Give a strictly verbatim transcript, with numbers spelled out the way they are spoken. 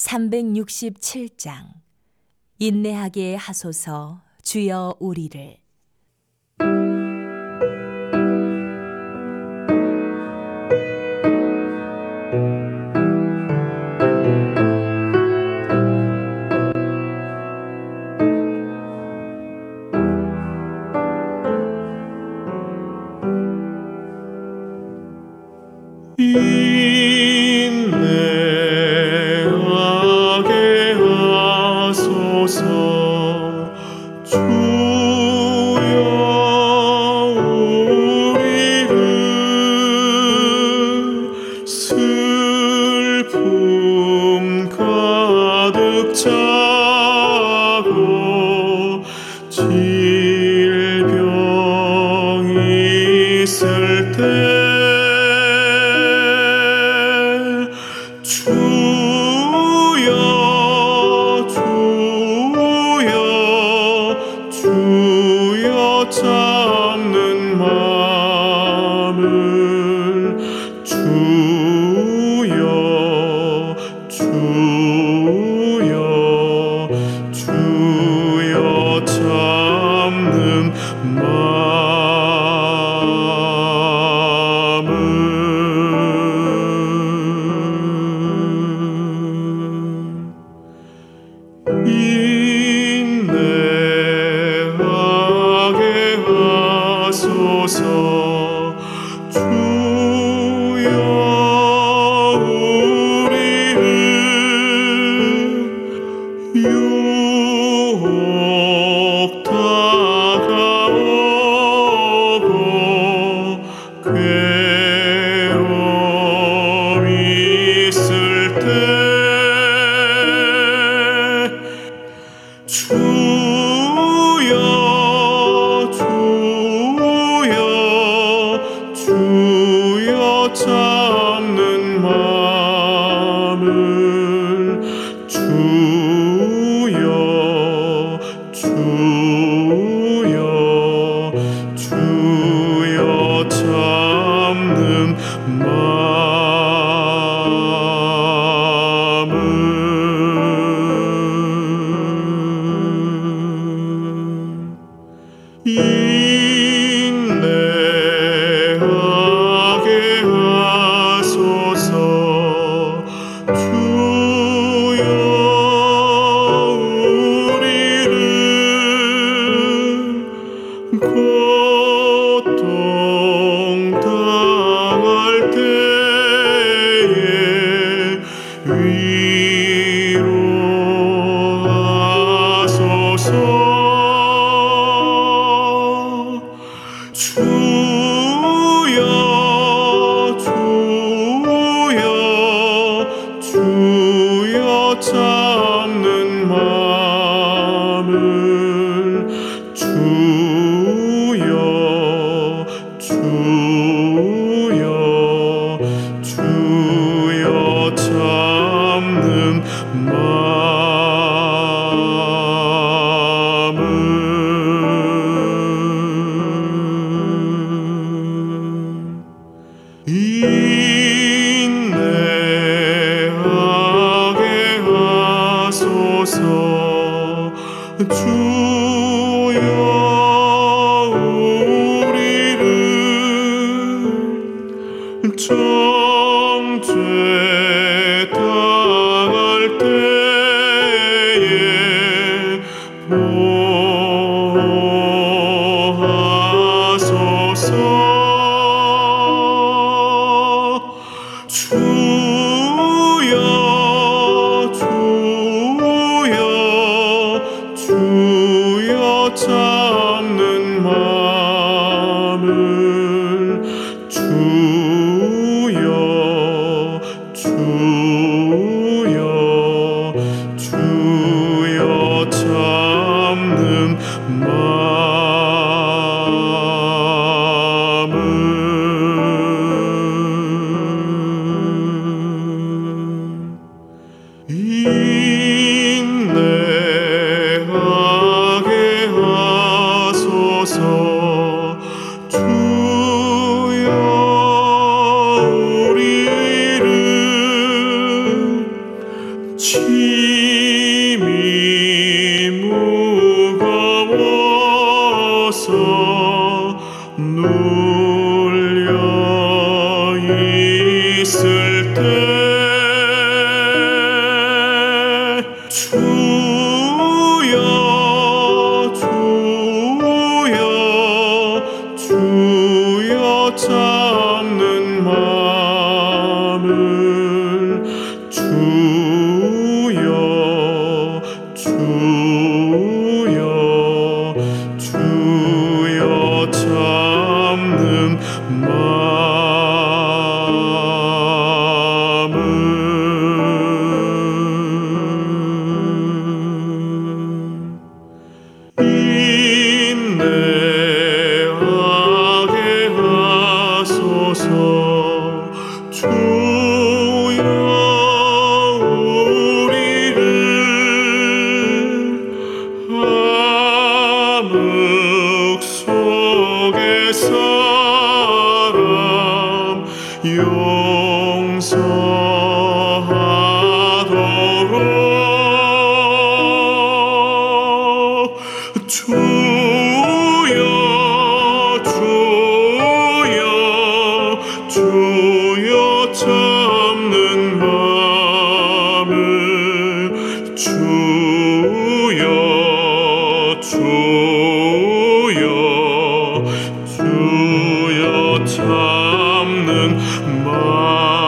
삼백육십칠 장. 인내하게 하소서 주여 우리를. 인내하게 하소서 주여 우리를 슬픔 가득 차고 질병이 있을 때 주여 주여 주여 참는 마음을 주여 주여 주여 참는 인내하게 하소서 주여 우리를 유혹 다가오고 괴로움이 있을 때 주여 주여 주여 참는 마음을 주여 주여 주여 참는 인내하게 하소서 주여 우리를 고통 당할 때에 위로하소서 주여 주여 주여 참는 마음을 주여 주여 주여 참는 인내하게 하소서 주여 우리를 정죄 당할 때에 보호하소서 주여 주여 주여 참는 마음을 주여 주여 주여 참는 마음을 인내하게 하소서 주여 우리를 짐이 무거워서 눌려 있을 때 주여 주여 주여 잡는 마음을 주여 주여 주여 잡는 마음을 인내하게 하소서 주여 우리를 암흑 속의 사람 용서하도록 주여 주여 주여 잡는 마음을 주여 주여 주여 잡는 마음